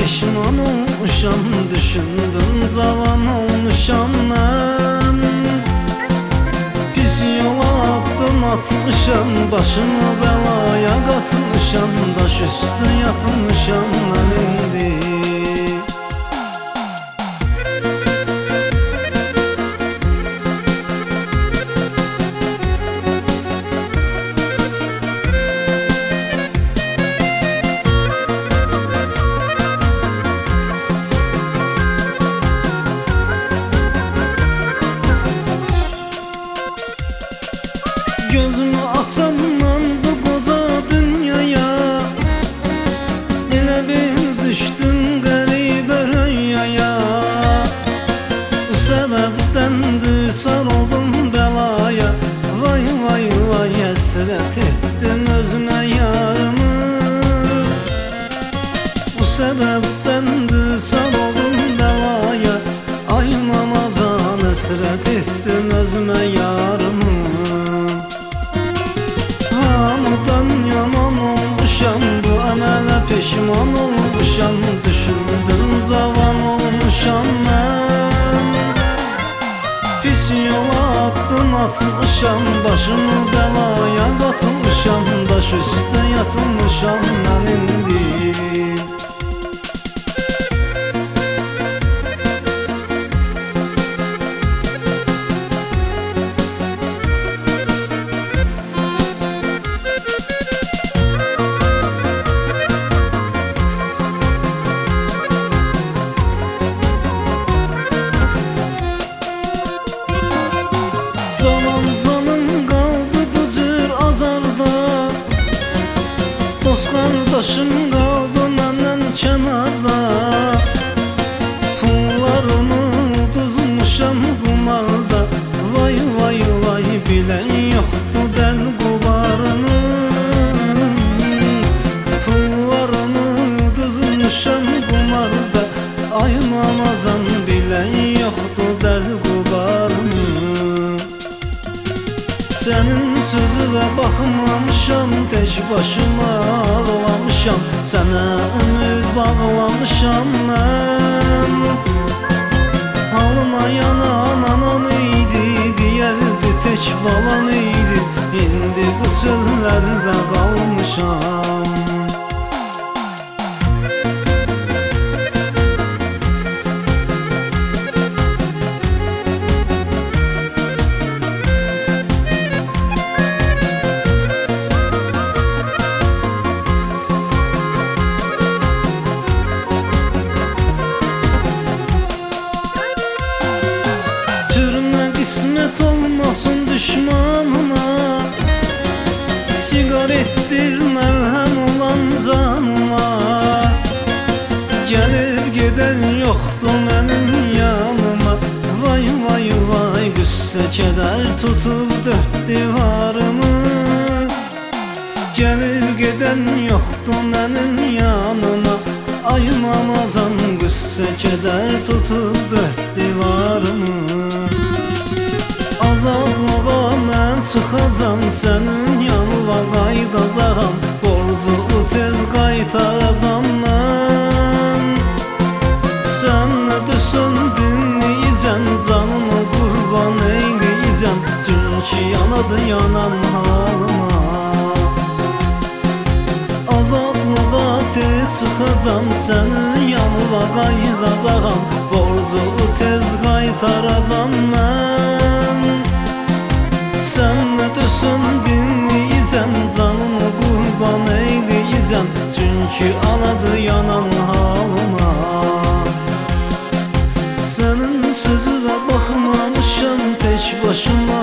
peşman olmuşam, düşündüm cavan olmuşam mən. Pis yola addım atmışam, başımı belaya qatmışam, daş üstü yatmışam mən indi. Gözümü açandan bu qoca dünyaya, elə bir düşdüm qəribə rüyaya. Bu səbəbdən düçar oldum bəlaya, vay vay vay həsrət etdim özümə yarımı. Bu səbəbdən düçar oldum bəlaya, ay mamacan həsrət etdim özümə yarımı. Hamıdan yaman olmuşam, bu əmələ peşman olmuşam, düşündüm cavan olmuşam mən. Pis yola addım atmışam, başımı belaya qatmışam, daş üstə yatmışam mən indi. Dost qardaşım qaldı məndən kənarda, pullarımı uduzmuşam qumarda, vay vay vay bilən yoxdur dəl qubarını. Pullarımı uduzmuşam qumarda, ay mamacan bilən yoxdur dəl qubarını. Sənin sözüvə baxmamışam, tək başıma ağlamışam, sənə ümid bağlamışam mən. Halıma yanan anam idi, deyərdi tək balam idi, indi bu çöllərdə qalmışam. Qismət olmasın düşmanıma, sigaretdir məlhəm olan canıma. Gəlib gedən yoxdur mənim yanıma, vay vay vay qüssə kədər tutub dörd divarımı. Gəlib gedən yoxdur mənim yanıma, ay mamacan qüssə kədər tutub dörd divarımı. Azadlığa mən çıxacam, sənin yanıva qayıdacağam, borcu tez qaytaracam mən. Sən nə desən dinləyəcəm, canımı qurban eyləyəcəm, çünki yanadı yanam halıma. Azadlığa tez çıxacam, sənin yanıva qayıdacağam, borcu tez qaytaracam mən. Sən nə desən dinləyəcəm, canımı qurban eyləyəcəm, çünki anadı yanan halıma. Sənin sözüvə baxmamışam, tək başıma